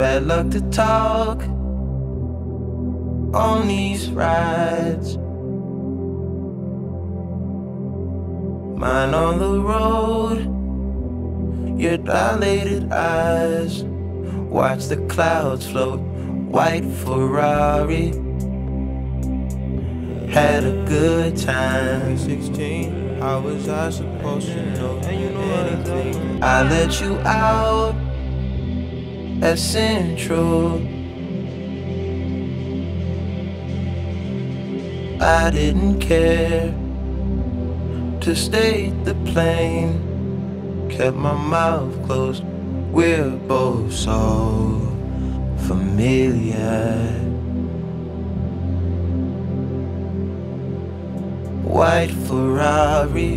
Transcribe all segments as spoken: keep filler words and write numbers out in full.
bad luck to talk on these rides. Mine on the road, your dilated eyes. Watch the clouds float, white Ferrari. Had a good time. sixteen, how was I supposed to know anything? I let you out at Central. I didn't care to state the plain. Kept my mouth closed. We're both so familiar. White Ferrari.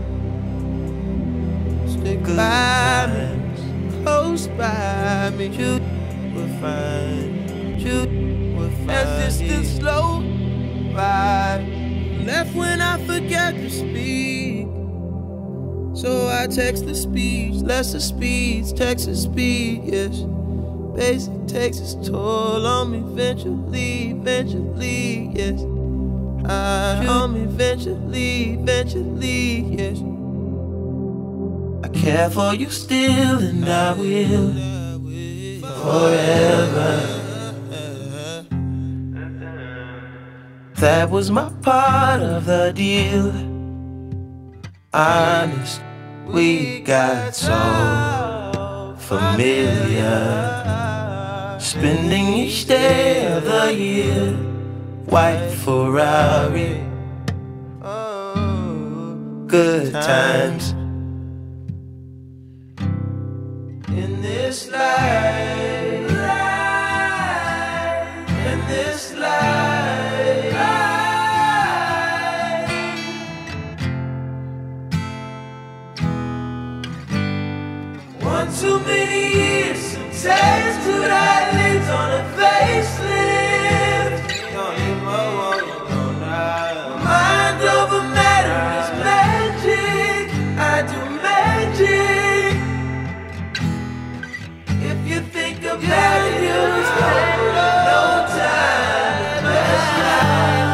Stick by me, close by me. You will find, you will find. As this the slow ride. Left when I forgot to speak. So I text the speech, lesser speeds, Texas speed, yes. Basic takes its toll on me eventually, eventually, yes. I on me eventually, eventually, yes. I care for you still and I will forever. That was my part of the deal. Honest, we got so familiar. Spending each day of the year. White Ferrari. Good times. In this life, in this life, one too many years, some tattooed eyelids on a facelift. Mind over matter is magic. I do magic. If you think about it, you'll spend no time. That's life.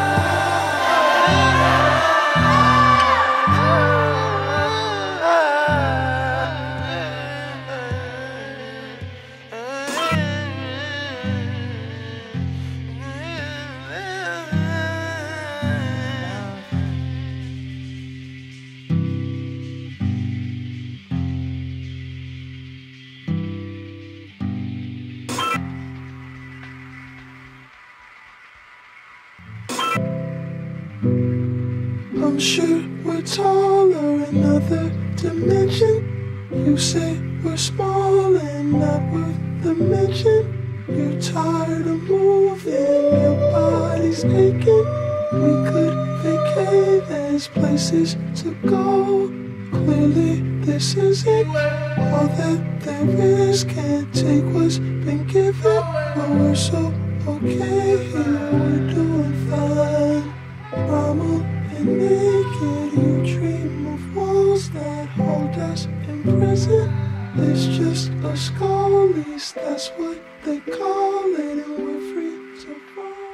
I'm sure we're taller in another dimension. You say we're small and not worth the mention. You're tired of moving, your body's aching. We could vacate, there's places to go. Clearly this isn't all that there is. Can't take what's been given, but we're so okay here, we're doing fine. Mama and naked, you dream of walls that hold us in prison. It's just a skull, at least that's what they call it, and we're free to fall.